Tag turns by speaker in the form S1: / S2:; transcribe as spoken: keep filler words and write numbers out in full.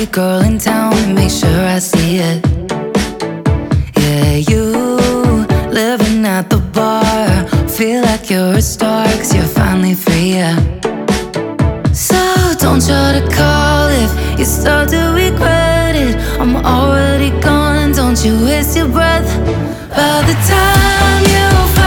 S1: girl in town and make sure I see it. Yeah, you living at the bar, feel like you're a star cause you're finally free, yeah. So don't try to call if you start to regret it. I'm already gone, don't you waste your breath. By the time you